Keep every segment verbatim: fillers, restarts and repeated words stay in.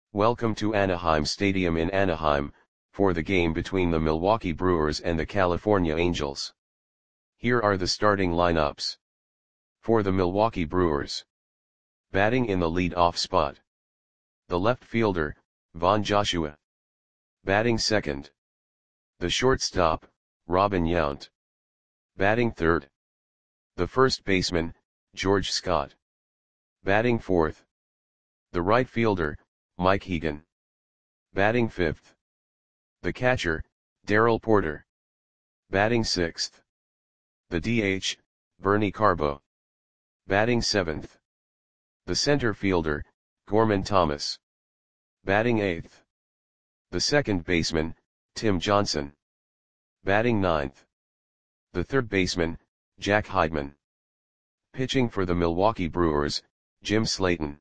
Welcome to Anaheim Stadium in Anaheim, for the game between the Milwaukee Brewers and the California Angels. Here are the starting lineups. For the Milwaukee Brewers. Batting in the lead-off spot. The left fielder, Von Joshua. Batting second. The shortstop, Robin Yount. Batting third. The first baseman, George Scott. Batting fourth. The right fielder, Mike Hegan. Batting fifth. The catcher, Darrell Porter. Batting sixth. The D H, Bernie Carbo. Batting seventh. The center fielder, Gorman Thomas. Batting eighth. The second baseman, Tim Johnson. Batting ninth. The third baseman, Jack Heidman. Pitching for the Milwaukee Brewers, Jim Slayton.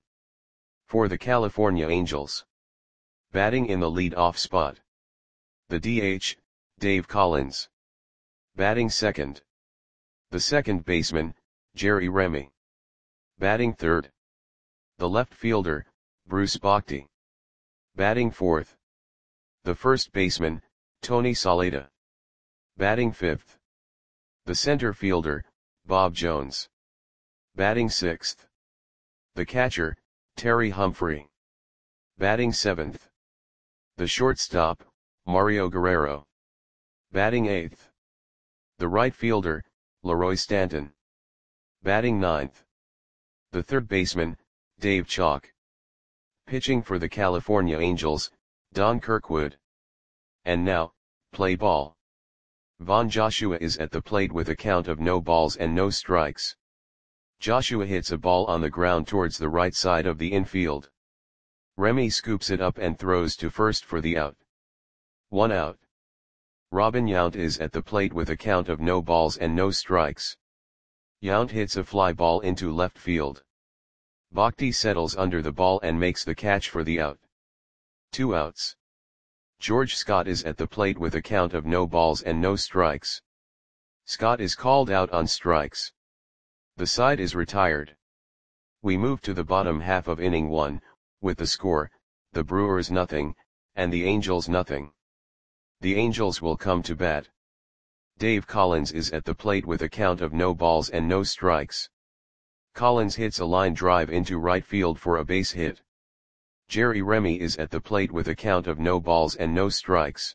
For the California Angels. Batting in the lead-off spot. The D H, Dave Collins. Batting second. The second baseman, Jerry Remy. Batting third. The left fielder, Bruce Bochy. Batting fourth. The first baseman, Tony Saleta. Batting fifth. The center fielder, Bob Jones. Batting sixth. The catcher, Terry Humphrey. Batting seventh. The shortstop, Mario Guerrero. Batting eighth. The right fielder, Leroy Stanton. Batting ninth. The third baseman, Dave Chalk. Pitching for the California Angels, Don Kirkwood. And now, play ball. Von Joshua is at the plate with a count of no balls and no strikes. Joshua hits a ball on the ground towards the right side of the infield. Remy scoops it up and throws to first for the out. One out. Robin Yount is at the plate with a count of no balls and no strikes. Yount hits a fly ball into left field. Bochy settles under the ball and makes the catch for the out. Two outs. George Scott is at the plate with a count of no balls and no strikes. Scott is called out on strikes. The side is retired. We move to the bottom half of inning one, with the score, the Brewers nothing, and the Angels nothing. The Angels will come to bat. Dave Collins is at the plate with a count of no balls and no strikes. Collins hits a line drive into right field for a base hit. Jerry Remy is at the plate with a count of no balls and no strikes.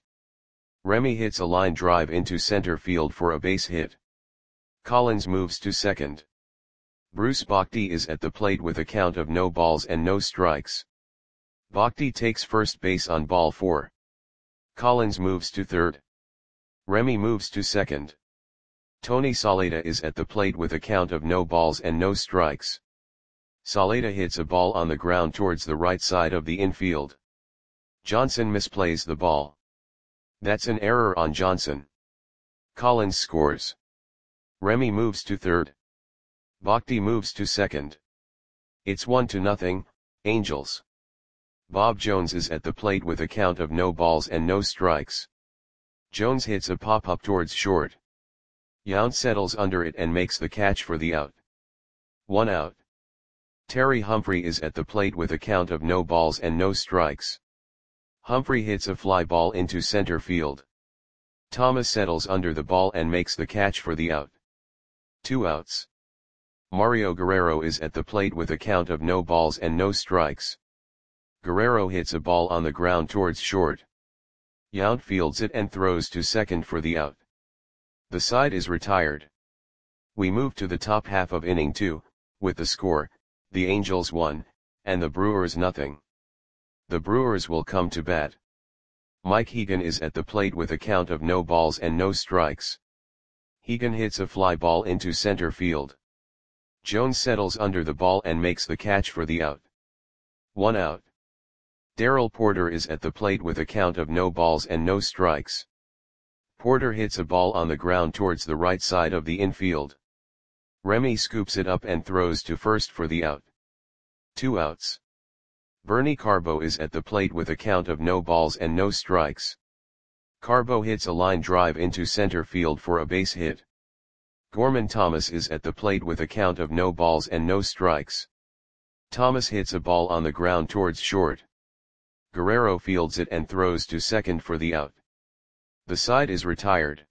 Remy hits a line drive into center field for a base hit. Collins moves to second. Bruce Bochy is at the plate with a count of no balls and no strikes. Bochy takes first base on ball four. Collins moves to third. Remy moves to second. Tony Saleta is at the plate with a count of no balls and no strikes. Saleta hits a ball on the ground towards the right side of the infield. Johnson misplays the ball. That's an error on Johnson. Collins scores. Remy moves to third. Bochy moves to second. It's one to nothing, Angels. Bob Jones is at the plate with a count of no balls and no strikes. Jones hits a pop-up towards short. Yount settles under it and makes the catch for the out. One out. Terry Humphrey is at the plate with a count of no balls and no strikes. Humphrey hits a fly ball into center field. Thomas settles under the ball and makes the catch for the out. Two outs. Mario Guerrero is at the plate with a count of no balls and no strikes. Guerrero hits a ball on the ground towards short. Yount fields it and throws to second for the out. The side is retired. We move to the top half of inning two, with the score, the Angels one, and the Brewers nothing. The Brewers will come to bat. Mike Hegan is at the plate with a count of no balls and no strikes. Hegan hits a fly ball into center field. Jones settles under the ball and makes the catch for the out. One out. Darrell Porter is at the plate with a count of no balls and no strikes. Porter hits a ball on the ground towards the right side of the infield. Remy scoops it up and throws to first for the out. Two outs. Bernie Carbo is at the plate with a count of no balls and no strikes. Carbo hits a line drive into center field for a base hit. Gorman Thomas is at the plate with a count of no balls and no strikes. Thomas hits a ball on the ground towards short. Guerrero fields it and throws to second for the out. The side is retired.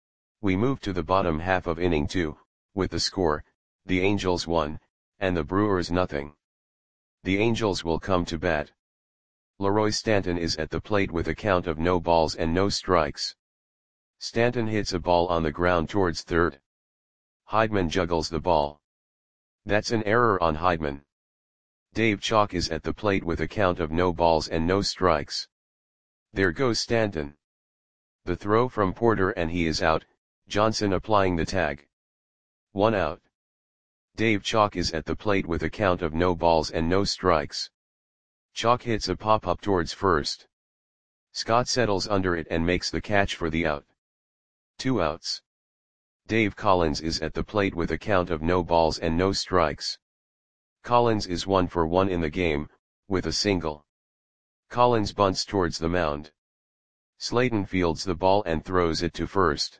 We move to the bottom half of inning two, with the score, the Angels one, and the Brewers nothing. The Angels will come to bat. Leroy Stanton is at the plate with a count of no balls and no strikes. Stanton hits a ball on the ground towards third. Heidman juggles the ball. That's an error on Heidman. Dave Chalk is at the plate with a count of no balls and no strikes. There goes Stanton. The throw from Porter and he is out, Johnson applying the tag. One out. Dave Chalk is at the plate with a count of no balls and no strikes. Chalk hits a pop-up towards first. Scott settles under it and makes the catch for the out. Two outs. Dave Collins is at the plate with a count of no balls and no strikes. Collins is one for one in the game, with a single. Collins bunts towards the mound. Slayton fields the ball and throws it to first.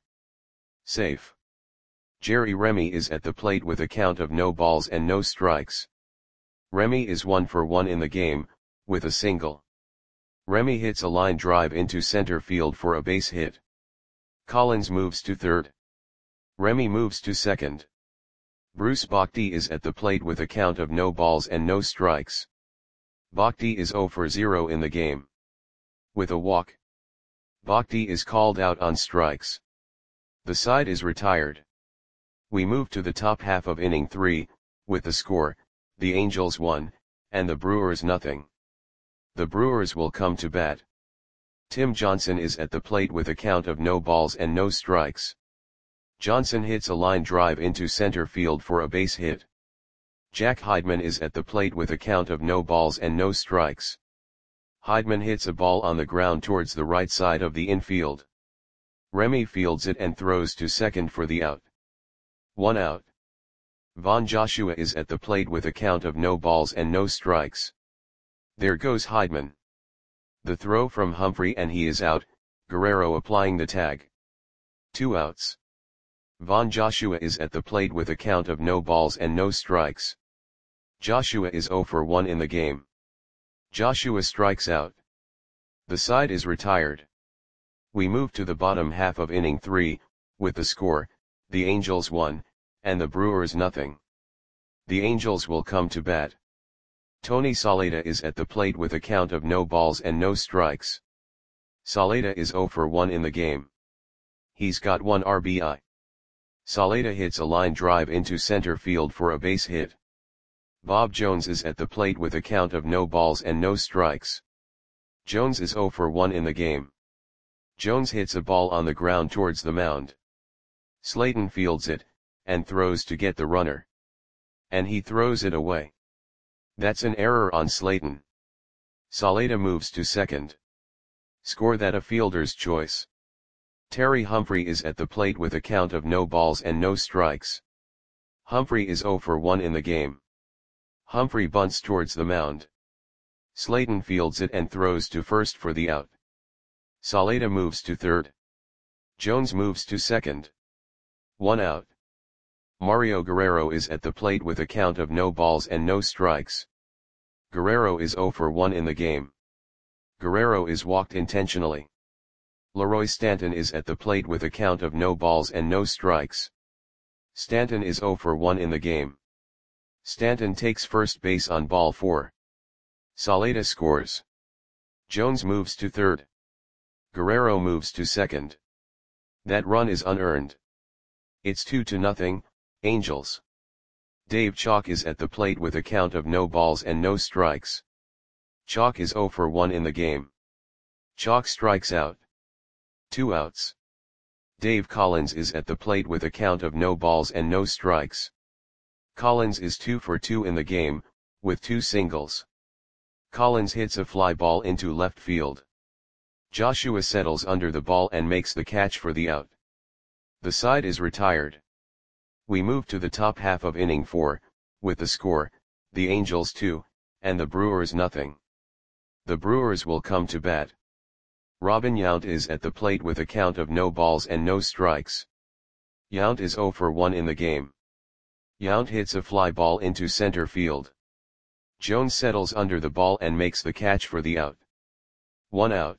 Safe. Jerry Remy is at the plate with a count of no balls and no strikes. Remy is one for one in the game, with a single. Remy hits a line drive into center field for a base hit. Collins moves to third. Remy moves to second. Bruce Bochy is at the plate with a count of no balls and no strikes. Bochy is zero for zero in the game. With a walk. Bochy is called out on strikes. The side is retired. We move to the top half of inning three, with the score, the Angels one, and the Brewers nothing. The Brewers will come to bat. Tim Johnson is at the plate with a count of no balls and no strikes. Johnson hits a line drive into center field for a base hit. Jack Heidman is at the plate with a count of no balls and no strikes. Heidman hits a ball on the ground towards the right side of the infield. Remy fields it and throws to second for the out. One out. Von Joshua is at the plate with a count of no balls and no strikes. There goes Heidman. The throw from Humphrey and he is out, Guerrero applying the tag. Two outs. Von Joshua is at the plate with a count of no balls and no strikes. Joshua is zero for one in the game. Joshua strikes out. The side is retired. We move to the bottom half of inning three, with the score, the Angels one, and the Brewers nothing. The Angels will come to bat. Tony Saleta is at the plate with a count of no balls and no strikes. Saleta is zero for one in the game. He's got one R B I. Saleta hits a line drive into center field for a base hit. Bob Jones is at the plate with a count of no balls and no strikes. Jones is zero for one in the game. Jones hits a ball on the ground towards the mound. Slayton fields it, and throws to get the runner. And he throws it away. That's an error on Slayton. Saleta moves to second. Score that a fielder's choice. Terry Humphrey is at the plate with a count of no balls and no strikes. Humphrey is zero for one in the game. Humphrey bunts towards the mound. Slayton fields it and throws to first for the out. Saleta moves to third. Jones moves to second. One out. Mario Guerrero is at the plate with a count of no balls and no strikes. Guerrero is zero for one in the game. Guerrero is walked intentionally. Leroy Stanton is at the plate with a count of no balls and no strikes. Stanton is zero for one in the game. Stanton takes first base on ball four. Saleta scores. Jones moves to third. Guerrero moves to second. That run is unearned. It's two to nothing, Angels. Dave Chalk is at the plate with a count of no balls and no strikes. Chalk is zero for one in the game. Chalk strikes out. Two outs. Dave Collins is at the plate with a count of no balls and no strikes. Collins is two for two in the game, with two singles. Collins hits a fly ball into left field. Joshua settles under the ball and makes the catch for the out. The side is retired. We move to the top half of inning four, with the score, the Angels two, and the Brewers nothing. The Brewers will come to bat. Robin Yount is at the plate with a count of no balls and no strikes. Yount is zero for one in the game. Yount hits a fly ball into center field. Jones settles under the ball and makes the catch for the out. one out.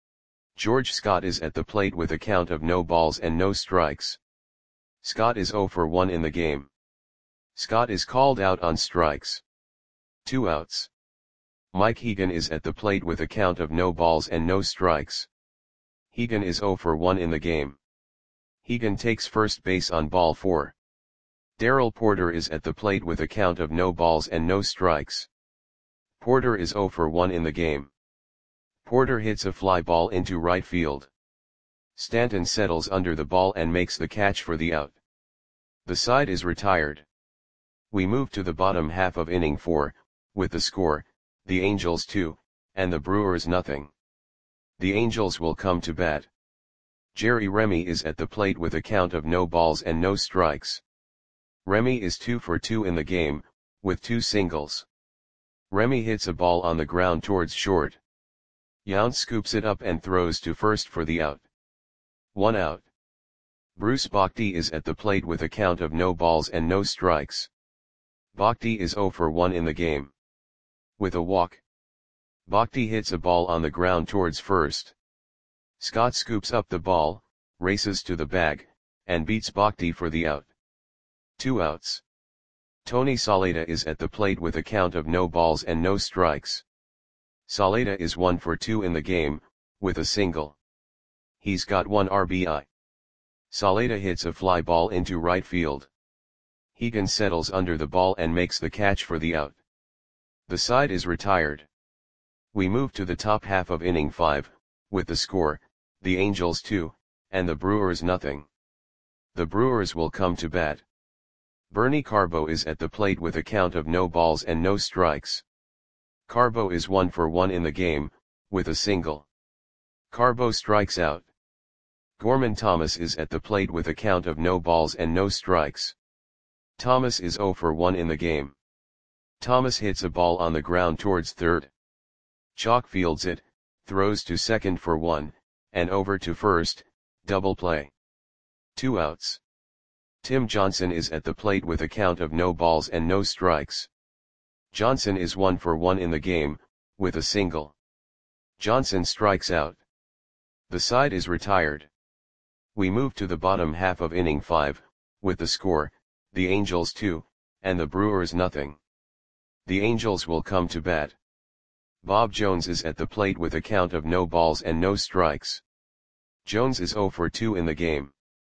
George Scott is at the plate with a count of no balls and no strikes. Scott is zero for one in the game. Scott is called out on strikes. two outs. Mike Hegan is at the plate with a count of no balls and no strikes. Hegan is zero for one in the game. Hegan takes first base on ball four. Darrell Porter is at the plate with a count of no balls and no strikes. Porter is zero for one in the game. Porter hits a fly ball into right field. Stanton settles under the ball and makes the catch for the out. The side is retired. We move to the bottom half of inning four, with the score, the Angels two, and the Brewers nothing. The Angels will come to bat. Jerry Remy is at the plate with a count of no balls and no strikes. Remy is two for two in the game, with two singles. Remy hits a ball on the ground towards short. Yount scoops it up and throws to first for the out. One out. Bruce Bochy is at the plate with a count of no balls and no strikes. Bochy is zero for one in the game. With a walk. Bochy hits a ball on the ground towards first. Scott scoops up the ball, races to the bag, and beats Bochy for the out. Two outs. Tony Saleta is at the plate with a count of no balls and no strikes. Saleta is one for two in the game, with a single. He's got one R B I. Saleta hits a fly ball into right field. Hegan settles under the ball and makes the catch for the out. The side is retired. We move to the top half of inning five, with the score, the Angels two, and the Brewers nothing. The Brewers will come to bat. Bernie Carbo is at the plate with a count of no balls and no strikes. Carbo is one for one in the game, with a single. Carbo strikes out. Gorman Thomas is at the plate with a count of no balls and no strikes. Thomas is zero for one in the game. Thomas hits a ball on the ground towards third. Chalk fields it, throws to second for one, and over to first, double play. Two outs. Tim Johnson is at the plate with a count of no balls and no strikes. Johnson is one for one in the game, with a single. Johnson strikes out. The side is retired. We move to the bottom half of inning five, with the score, the Angels two, and the Brewers nothing. The Angels will come to bat. Bob Jones is at the plate with a count of no balls and no strikes. Jones is zero for two in the game.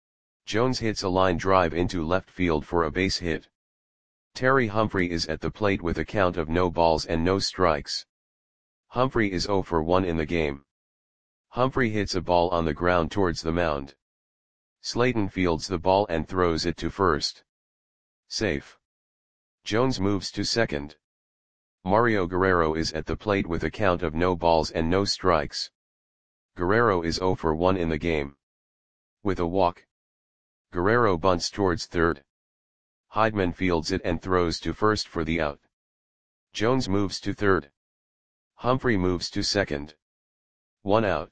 Jones hits a line drive into left field for a base hit. Terry Humphrey is at the plate with a count of no balls and no strikes. Humphrey is zero for one in the game. Humphrey hits a ball on the ground towards the mound. Slayton fields the ball and throws it to first. Safe. Jones moves to second. Mario Guerrero is at the plate with a count of no balls and no strikes. Guerrero is zero for one in the game. With a walk. Guerrero bunts towards third. Heidman fields it and throws to first for the out. Jones moves to third. Humphrey moves to second. One out.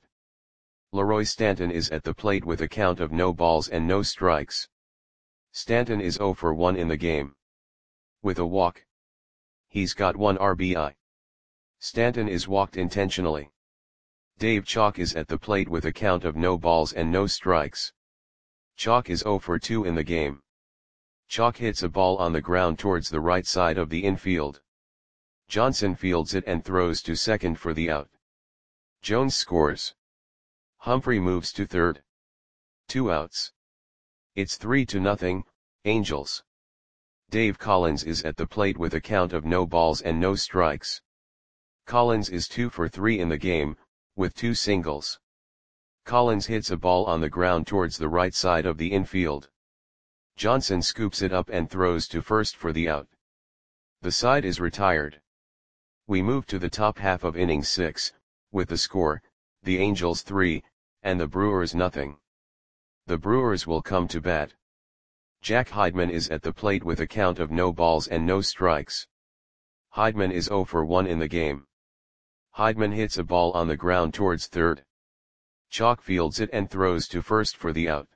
Leroy Stanton is at the plate with a count of no balls and no strikes. Stanton is zero for one in the game. With a walk. He's got one R B I. Stanton is walked intentionally. Dave Chalk is at the plate with a count of no balls and no strikes. Chalk is zero for two in the game. Chalk hits a ball on the ground towards the right side of the infield. Johnson fields it and throws to second for the out. Jones scores. Humphrey moves to third. Two outs. It's three to nothing, Angels. Dave Collins is at the plate with a count of no balls and no strikes. Collins is two for three in the game, with two singles. Collins hits a ball on the ground towards the right side of the infield. Johnson scoops it up and throws to first for the out. The side is retired. We move to the top half of inning six, with the score, the Angels three, and the Brewers nothing. The Brewers will come to bat. Jack Heidman is at the plate with a count of no balls and no strikes. Heidman is zero for one in the game. Heidman hits a ball on the ground towards third. Chalk fields it and throws to first for the out.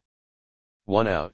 One out.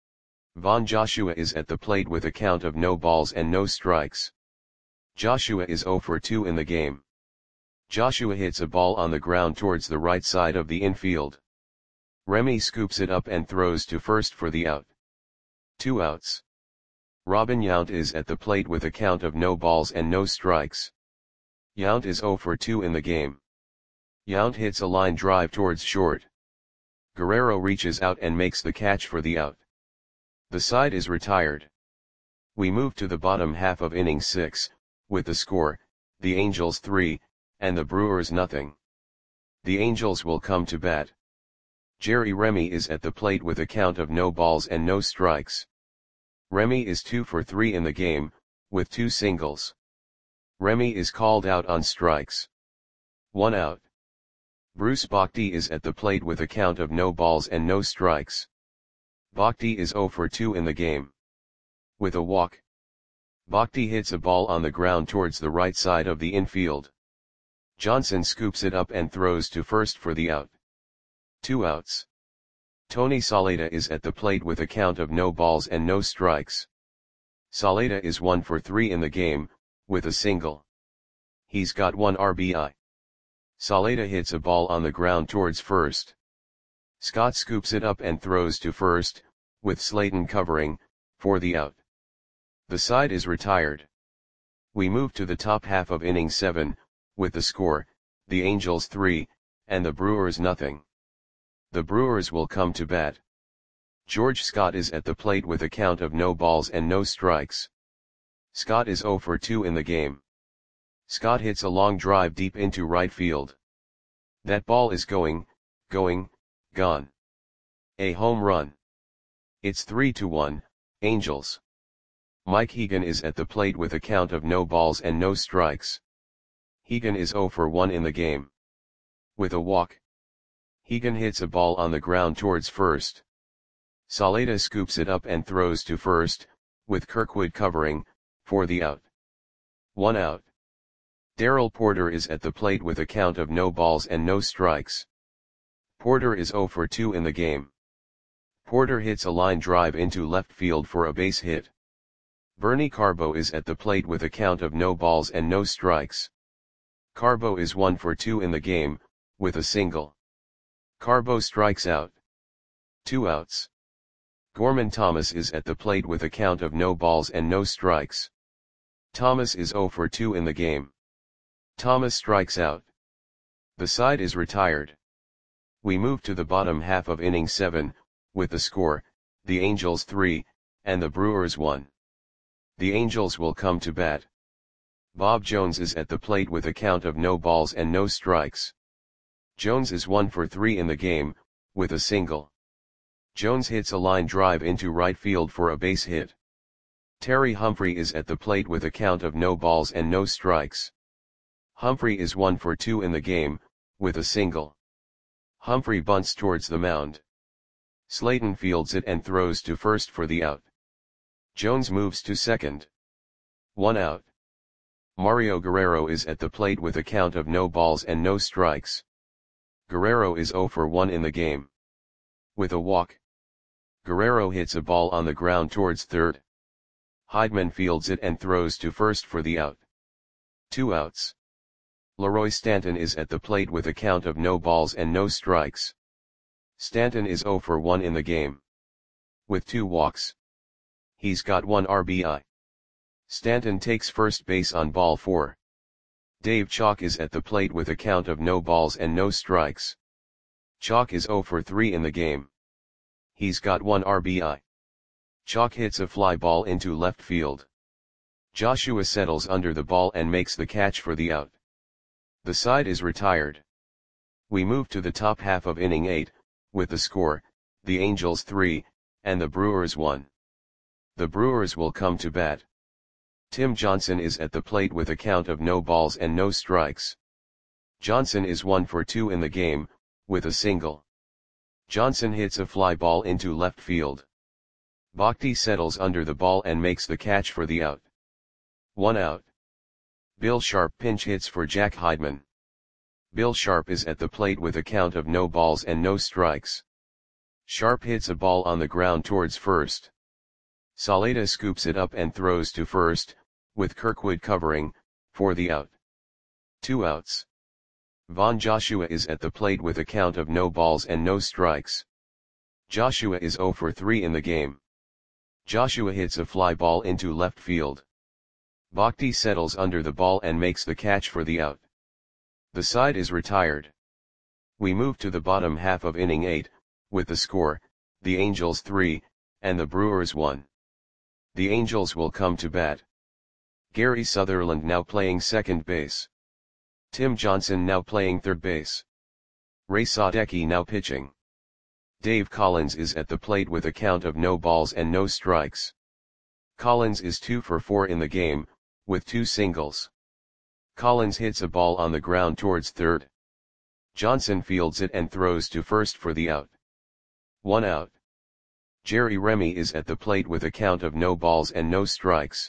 Von Joshua is at the plate with a count of no balls and no strikes. Joshua is zero for two in the game. Joshua hits a ball on the ground towards the right side of the infield. Remy scoops it up and throws to first for the out. Two outs. Robin Yount is at the plate with a count of no balls and no strikes. Yount is zero for two in the game. Yount hits a line drive towards short. Guerrero reaches out and makes the catch for the out. The side is retired. We move to the bottom half of inning six, with the score, the Angels three, and the Brewers nothing. The Angels will come to bat. Jerry Remy is at the plate with a count of no balls and no strikes. Remy is two for three in the game, with two singles. Remy is called out on strikes. One out. Bruce Bhakdi is at the plate with a count of no balls and no strikes. Bhakdi is zero for two in the game. With a walk. Bhakdi hits a ball on the ground towards the right side of the infield. Johnson scoops it up and throws to first for the out. Two outs. Tony Saleta is at the plate with a count of no balls and no strikes. Saleta is one for three in the game, with a single. He's got one R B I. Saleta hits a ball on the ground towards first. Scott scoops it up and throws to first, with Slayton covering, for the out. The side is retired. We move to the top half of inning seven, with the score, the Angels three, and the Brewers nothing. The Brewers will come to bat. George Scott is at the plate with a count of no balls and no strikes. Scott is zero for two in the game. Scott hits a long drive deep into right field. That ball is going, going, gone. A home run. It's three to one, Angels. Mike Hegan is at the plate with a count of no balls and no strikes. Hegan is zero for one in the game. With a walk. Hegan hits a ball on the ground towards first. Saleta scoops it up and throws to first, with Kirkwood covering, for the out. One out. Darrell Porter is at the plate with a count of no balls and no strikes. Porter is zero for two in the game. Porter hits a line drive into left field for a base hit. Bernie Carbo is at the plate with a count of no balls and no strikes. Carbo is one for two in the game, with a single. Carbo strikes out. Two outs. Gorman Thomas is at the plate with a count of no balls and no strikes. Thomas is zero for two in the game. Thomas strikes out. The side is retired. We move to the bottom half of inning seven, with the score, the Angels three, and the Brewers one. The Angels will come to bat. Bob Jones is at the plate with a count of no balls and no strikes. Jones is one for three in the game, with a single. Jones hits a line drive into right field for a base hit. Terry Humphrey is at the plate with a count of no balls and no strikes. Humphrey is one for two in the game, with a single. Humphrey bunts towards the mound. Slayton fields it and throws to first for the out. Jones moves to second. One out. Mario Guerrero is at the plate with a count of no balls and no strikes. Guerrero is zero for one in the game. With a walk. Guerrero hits a ball on the ground towards third. Heidman fields it and throws to first for the out. Two outs. Leroy Stanton is at the plate with a count of no balls and no strikes. Stanton is zero for one in the game. With two walks. He's got one R B I. Stanton takes first base on ball four. Dave Chalk is at the plate with a count of no balls and no strikes. Chalk is zero for three in the game. He's got one R B I. Chalk hits a fly ball into left field. Joshua settles under the ball and makes the catch for the out. The side is retired. We move to the top half of inning eight, with the score, the Angels three, and the Brewers one. The Brewers will come to bat. Tim Johnson is at the plate with a count of no balls and no strikes. Johnson is one for two in the game, with a single. Johnson hits a fly ball into left field. Bhakdi settles under the ball and makes the catch for the out. One out. Bill Sharp pinch hits for Jack Heidman. Bill Sharp is at the plate with a count of no balls and no strikes. Sharp hits a ball on the ground towards first. Saleta scoops it up and throws to first, with Kirkwood covering, for the out. Two outs. Von Joshua is at the plate with a count of no balls and no strikes. Joshua is zero for three in the game. Joshua hits a fly ball into left field. Bhakti settles under the ball and makes the catch for the out. The side is retired. We move to the bottom half of inning eight, with the score, the Angels three, and the Brewers one. The Angels will come to bat. Gary Sutherland now playing second base. Tim Johnson now playing third base. Ray Sadecki now pitching. Dave Collins is at the plate with a count of no balls and no strikes. Collins is two for four in the game, with two singles. Collins hits a ball on the ground towards third. Johnson fields it and throws to first for the out. One out. Jerry Remy is at the plate with a count of no balls and no strikes.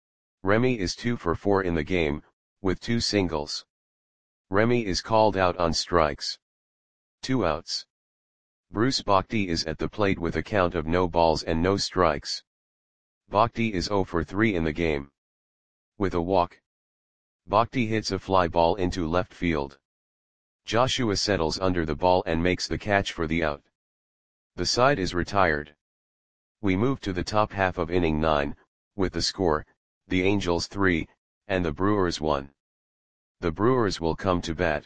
Remy is two for four in the game, with two singles. Remy is called out on strikes. Two outs. Bruce Bhakti is at the plate with a count of no balls and no strikes. Bhakti is zero for three in the game. With a walk. Bhakti hits a fly ball into left field. Joshua settles under the ball and makes the catch for the out. The side is retired. We move to the top half of inning nine, with the score, the Angels three, and the Brewers one. The Brewers will come to bat.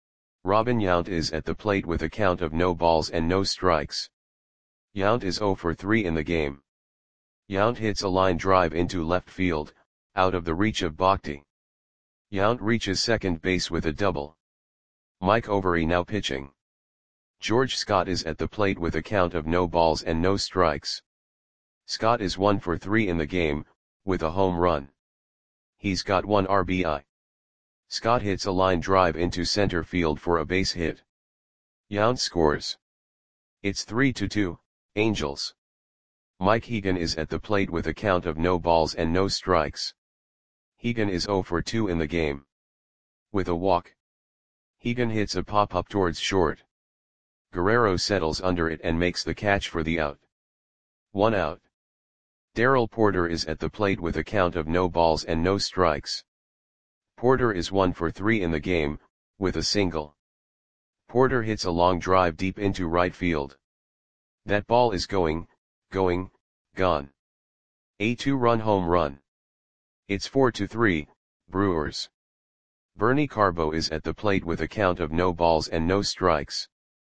Robin Yount is at the plate with a count of no balls and no strikes. Yount is zero for three in the game. Yount hits a line drive into left field, out of the reach of Bhakti. Yount reaches second base with a double. Mike Overy now pitching. George Scott is at the plate with a count of no balls and no strikes. Scott is one for three in the game, with a home run. He's got one R B I. Scott hits a line drive into center field for a base hit. Yount scores. It's three to two, Angels. Mike Hegan is at the plate with a count of no balls and no strikes. Hegan is zero for two in the game. With a walk. Hegan hits a pop-up towards short. Guerrero settles under it and makes the catch for the out. One out. Darrell Porter is at the plate with a count of no balls and no strikes. Porter is one for three in the game, with a single. Porter hits a long drive deep into right field. That ball is going, going, gone. A two-run home run. It's four to three, Brewers. Bernie Carbo is at the plate with a count of no balls and no strikes.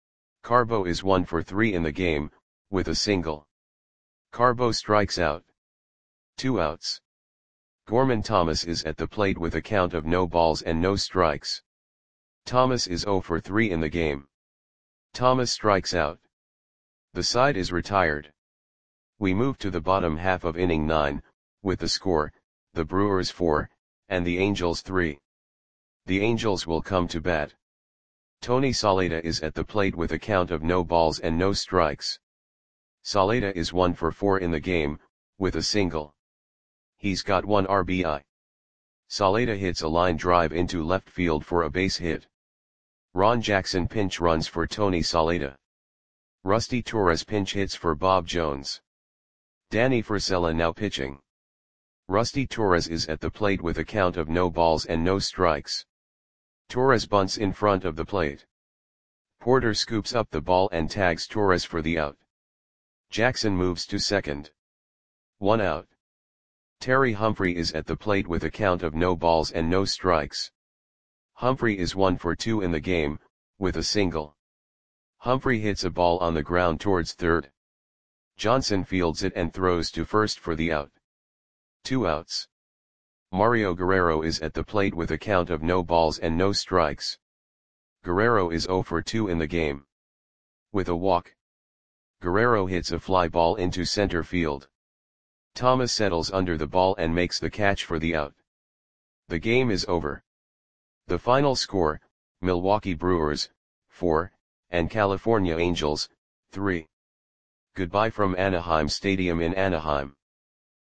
Carbo is one for three in the game, with a single. Carbo strikes out. Two outs. Gorman Thomas is at the plate with a count of no balls and no strikes. Thomas is zero for three in the game. Thomas strikes out. The side is retired. We move to the bottom half of inning nine, with the score, the Brewers four, and the Angels three. The Angels will come to bat. Tony Saleta is at the plate with a count of no balls and no strikes. Saleta is one for four in the game, with a single. He's got one R B I. Saleta hits a line drive into left field for a base hit. Ron Jackson pinch runs for Tony Saleta. Rusty Torres pinch hits for Bob Jones. Danny Frisella now pitching. Rusty Torres is at the plate with a count of no balls and no strikes. Torres bunts in front of the plate. Porter scoops up the ball and tags Torres for the out. Jackson moves to second. One out. Terry Humphrey is at the plate with a count of no balls and no strikes. Humphrey is one for two in the game, with a single. Humphrey hits a ball on the ground towards third. Johnson fields it and throws to first for the out. Two outs. Mario Guerrero is at the plate with a count of no balls and no strikes. Guerrero is zero for two in the game. With a walk. Guerrero hits a fly ball into center field. Thomas settles under the ball and makes the catch for the out. The game is over. The final score, Milwaukee Brewers, four, and California Angels, three. Goodbye from Anaheim Stadium in Anaheim.